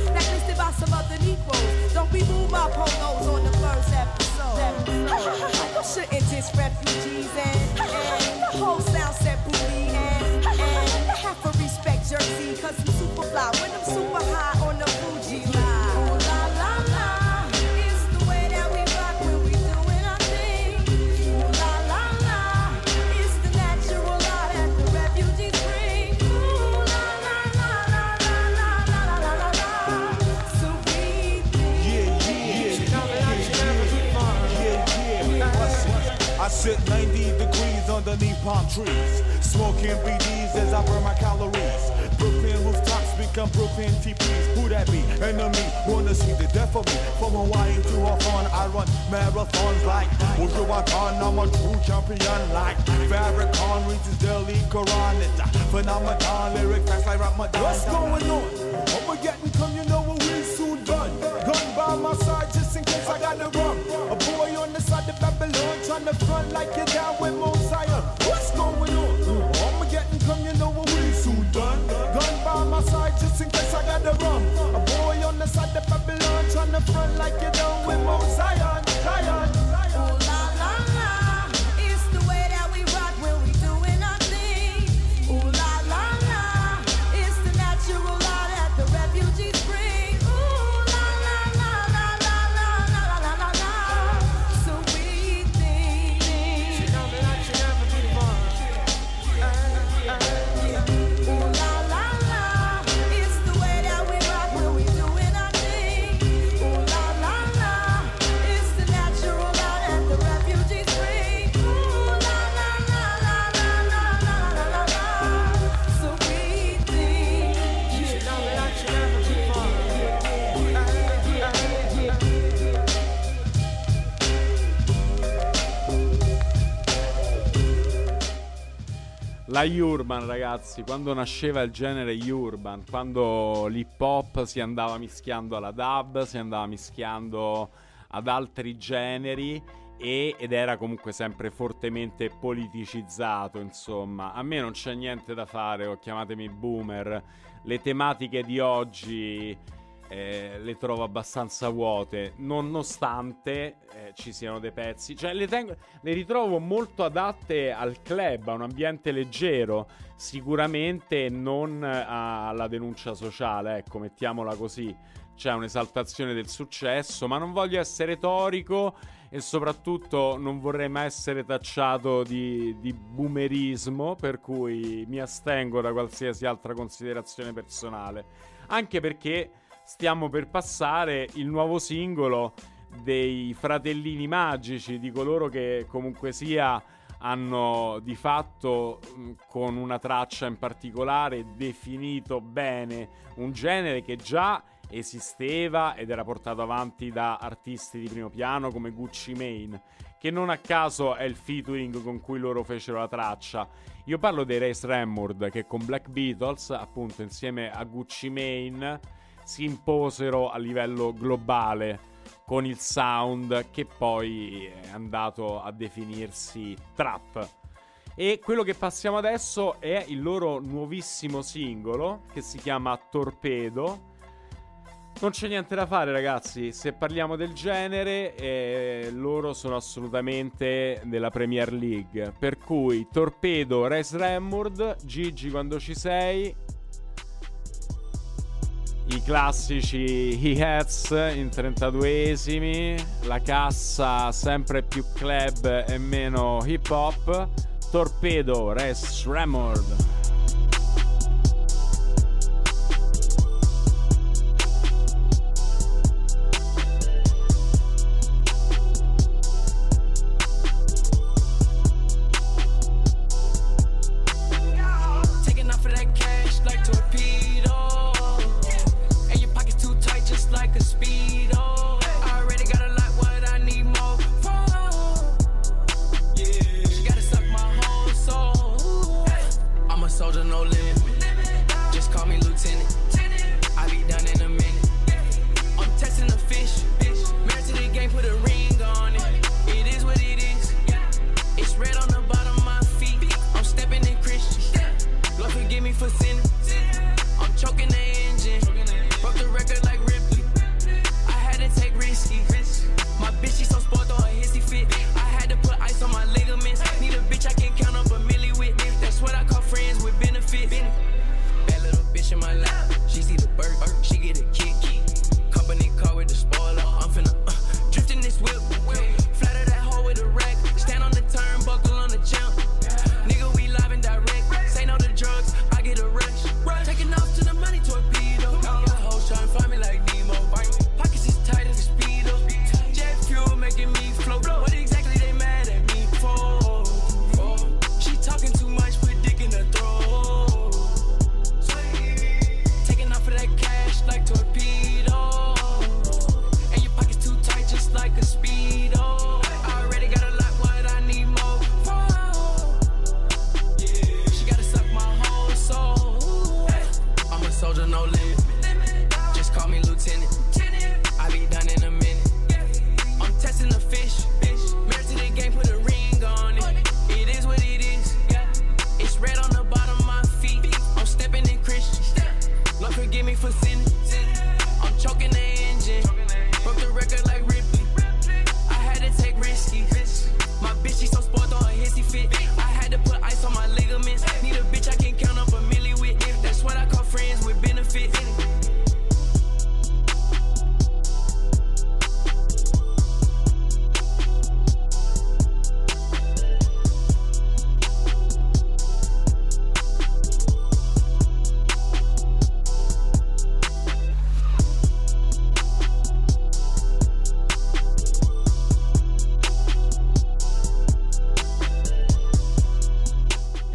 twisted by some other Negroes. Don't remove my polos on the first episode. You shouldn't diss refugees and, and the whole sound set booty and, and half a respect Jersey, cause I'm super fly when I'm super high on the Fuji line. Ooh la la la, it's the way that we rock when we doing our thing. Ooh la la la, it's the natural law that the refugees bring. Ooh la la la la la la la la la la. So we think. Yeah, yeah, yeah, yeah, yeah. I sit ninety degrees underneath palm trees, smoking B Ds as I burn my calories. Brooklyn rooftops become Brooklyn T Ps. Who that be? Enemy, wanna see the death of me. From Hawaii to Hawthorne, I run marathons like Uju Watan. I'm a true champion like Farrakhan reads his daily Quran. It's a phenomenon, lyric facts like Ramadan. What's going on? I'ma get and come, you know what we soon done. Gun by my side just in case I gotta run. A boy on the side of Babylon trying to front like you're down with Mosiah. What's going on? I'ma get and come, you know what we soon done. Gun by my side just in case I gotta run. A boy on the side of Babylon trying to front like you're down with Mosiah. Zion. Ooh la la la, it's the way that we rock when we doing our thing. Ooh la la la, it's the natural law that the refugees bring. Ooh la la la la la la la la la la. So we think. She know me like she never before. Ooh la la la, it's the way that we rock when we doing our thing. Ooh la la la, it's the natural law that the refugees bring. Ooh la la la la la la la la la la. So we think. She know me like she never before. La urban, ragazzi, quando nasceva il genere urban, quando l'hip hop si andava mischiando alla dub, si andava mischiando ad altri generi e, ed era comunque sempre fortemente politicizzato, insomma. A me non c'è niente da fare, o chiamatemi boomer, le tematiche di oggi eh, le trovo abbastanza vuote, nonostante eh, ci siano dei pezzi, cioè le, tengo, le ritrovo molto adatte al club, a un ambiente leggero, sicuramente non alla denuncia sociale, ecco, mettiamola così. C'è un'esaltazione del successo, ma non voglio essere torico e soprattutto non vorrei mai essere tacciato di, di boomerismo, per cui mi astengo da qualsiasi altra considerazione personale, anche perché stiamo per passare il nuovo singolo dei Fratellini Magici, di coloro che comunque sia hanno di fatto con una traccia in particolare definito bene un genere che già esisteva ed era portato avanti da artisti di primo piano come Gucci Mane, che non a caso è il featuring con cui loro fecero la traccia. Io parlo dei Ray Sremmurd, che con Black Beatles, appunto insieme a Gucci Mane, si imposero a livello globale con il sound che poi è andato a definirsi trap. E quello che passiamo adesso è il loro nuovissimo singolo, che si chiama Torpedo. Non c'è niente da fare, ragazzi, se parliamo del genere eh, loro sono assolutamente della Premier League, per cui Torpedo, Ray Sremmurd, Gigi quando ci sei, i classici hi-hats in trentaduesimi, la cassa sempre più club e meno hip hop. Torpedo, Ray Sremmurd.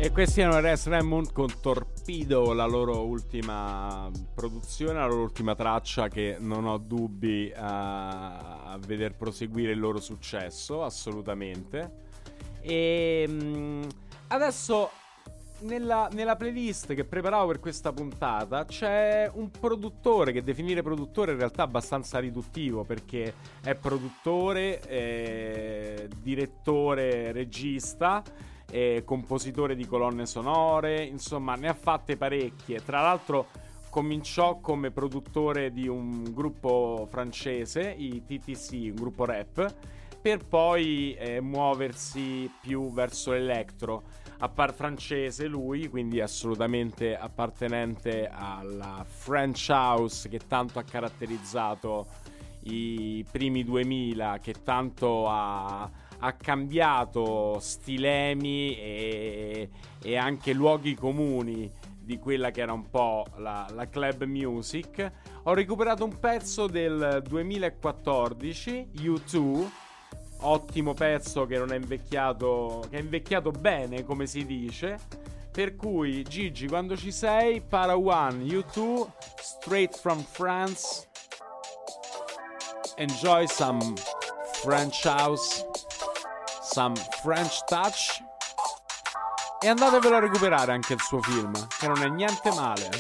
E questi erano Res Raymond con Torpedo, la loro ultima produzione, la loro ultima traccia, che non ho dubbi a, a veder proseguire il loro successo, assolutamente. E mh, adesso nella, nella playlist che preparavo per questa puntata c'è un produttore, che definire produttore in realtà è abbastanza riduttivo, perché è produttore, eh, direttore, regista, eh, compositore di colonne sonore, insomma ne ha fatte parecchie. Tra l'altro cominciò come produttore di un gruppo francese, i T T C, un gruppo rap, per poi eh, muoversi più verso l'electro. Appar francese lui, quindi assolutamente appartenente alla French House, che tanto ha caratterizzato i primi duemila, che tanto ha, ha cambiato stilemi e, e anche luoghi comuni di quella che era un po' la, la club music. Ho recuperato un pezzo del duemilaquattordici, U due, ottimo pezzo che non è invecchiato, che è invecchiato bene, come si dice. Per cui Gigi, quando ci sei, Para One, U due, straight from France. Enjoy some French house, some French touch, e andatevelo a recuperare anche il suo film, che non è niente male.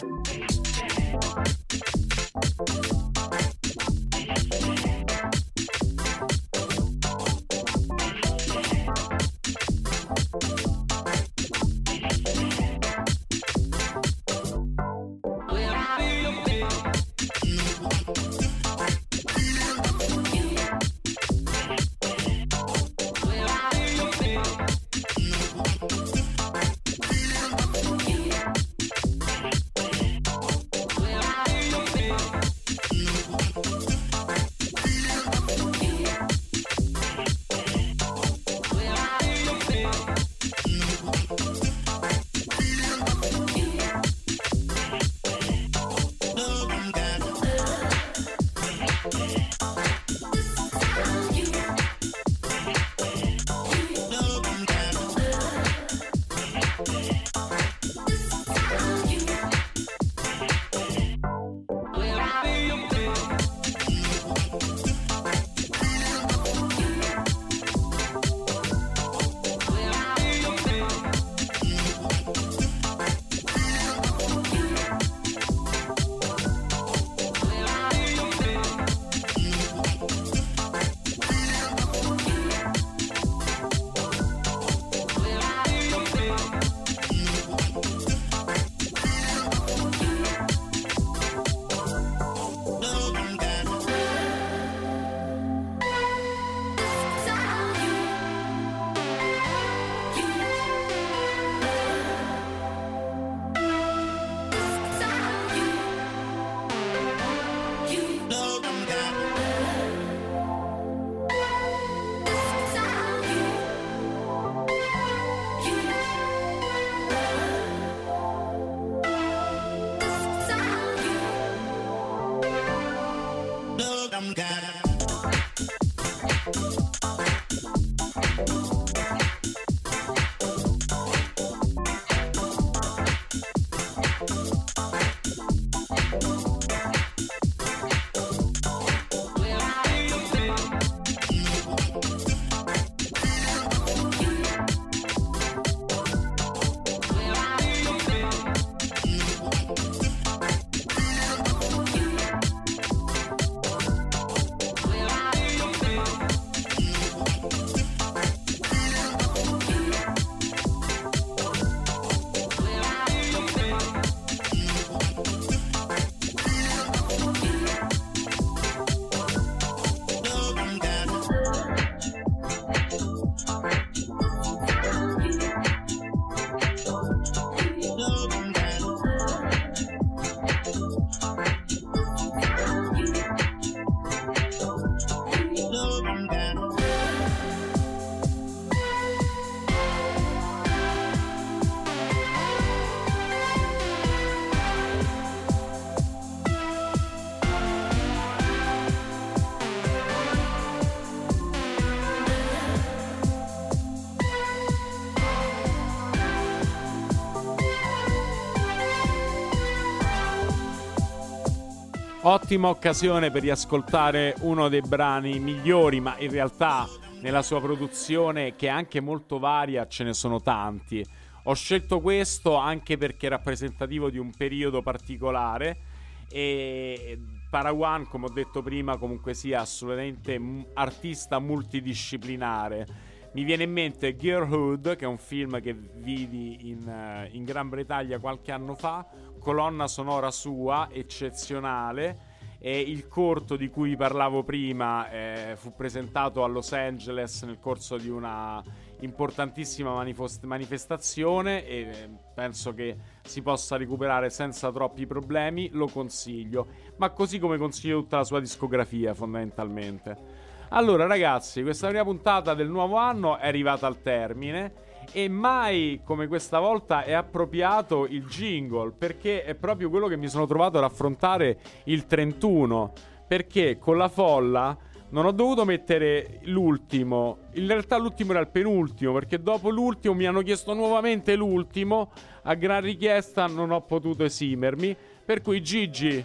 Ottima occasione per riascoltare uno dei brani migliori, ma in realtà nella sua produzione, che è anche molto varia, ce ne sono tanti. Ho scelto questo anche perché è rappresentativo di un periodo particolare e Parawan, come ho detto prima, comunque sia assolutamente m- artista multidisciplinare. Mi viene in mente Girlhood, che è un film che vidi in, uh, in Gran Bretagna qualche anno fa, colonna sonora sua eccezionale, e il corto di cui parlavo prima eh, fu presentato a Los Angeles nel corso di una importantissima manifest- manifestazione e eh, penso che si possa recuperare senza troppi problemi, lo consiglio, ma così come consiglio tutta la sua discografia fondamentalmente. Allora ragazzi, questa prima puntata del nuovo anno è arrivata al termine e mai come questa volta è appropriato il jingle, perché è proprio quello che mi sono trovato ad affrontare il trentuno, perché con la folla non ho dovuto mettere l'ultimo, in realtà l'ultimo era il penultimo, perché dopo l'ultimo mi hanno chiesto nuovamente l'ultimo, a gran richiesta non ho potuto esimermi, per cui Gigi...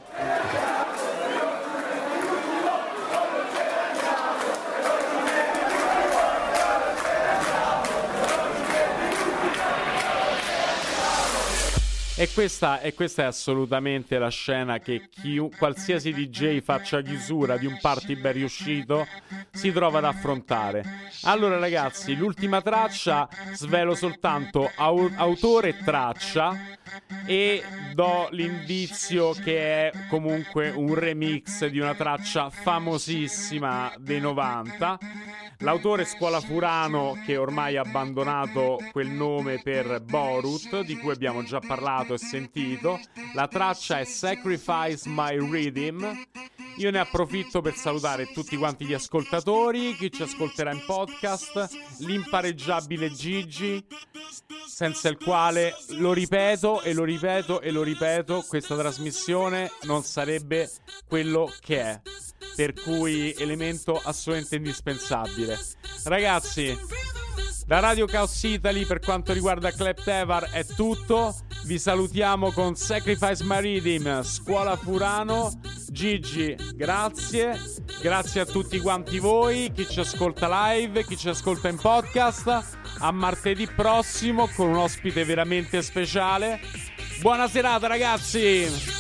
E questa, e questa è assolutamente la scena che chi, qualsiasi D J faccia chiusura di un party ben riuscito si trova ad affrontare. Allora ragazzi, l'ultima traccia svelo soltanto au- autore e traccia e do l'indizio che è comunque un remix di una traccia famosissima dei novanta. L'autore Scuola Furano, che ormai ha abbandonato quel nome per Borut, di cui abbiamo già parlato e sentito. La traccia è Sacrifice My Rhythm. Io ne approfitto per salutare tutti quanti gli ascoltatori, chi ci ascolterà in podcast, l'impareggiabile Gigi, senza il quale, lo ripeto e lo ripeto e lo ripeto, questa trasmissione non sarebbe quello che è. Per cui elemento assolutamente indispensabile. Ragazzi, da Radio Chaos Italy per quanto riguarda Cleptevar è tutto. Vi salutiamo con Sacrifice My Rhythm, Scuola Furano. Gigi, grazie. Grazie a tutti quanti voi, chi ci ascolta live, chi ci ascolta in podcast. A martedì prossimo con un ospite veramente speciale. Buona serata ragazzi.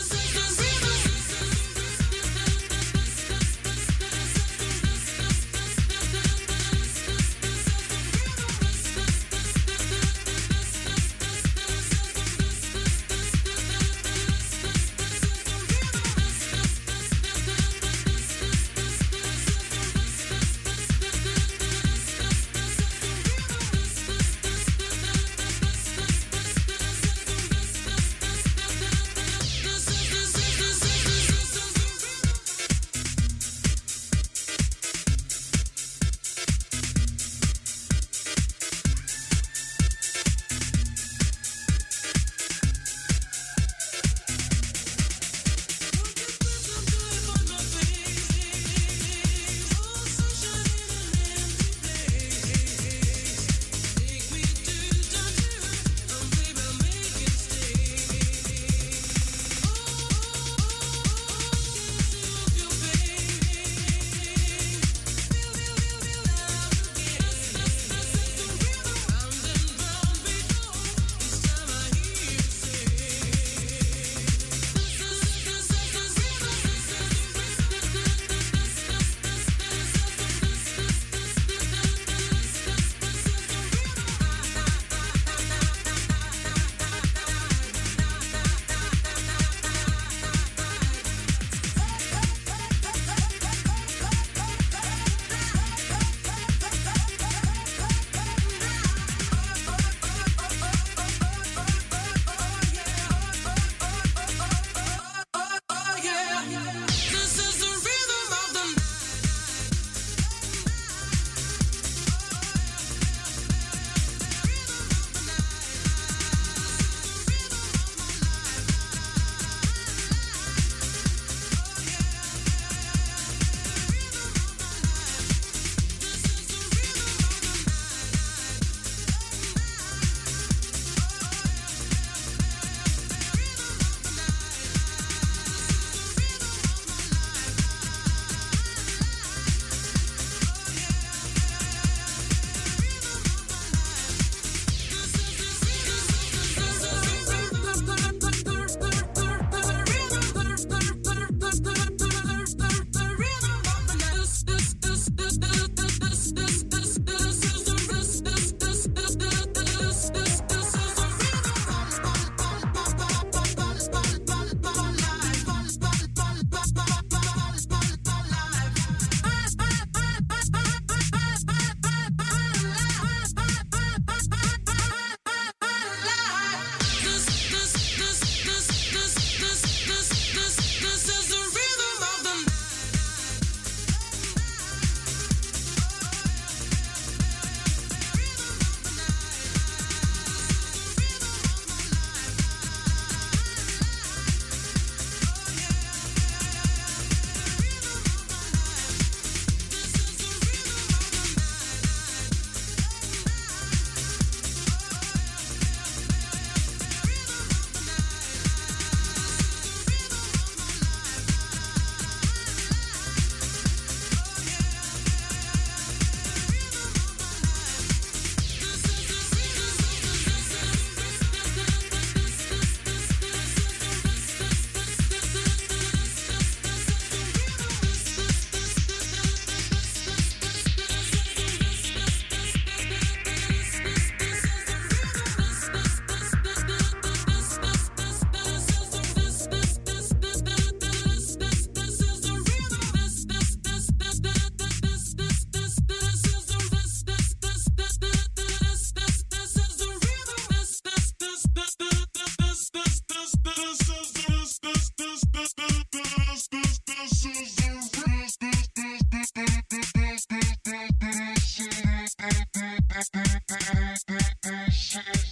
Uh-uh.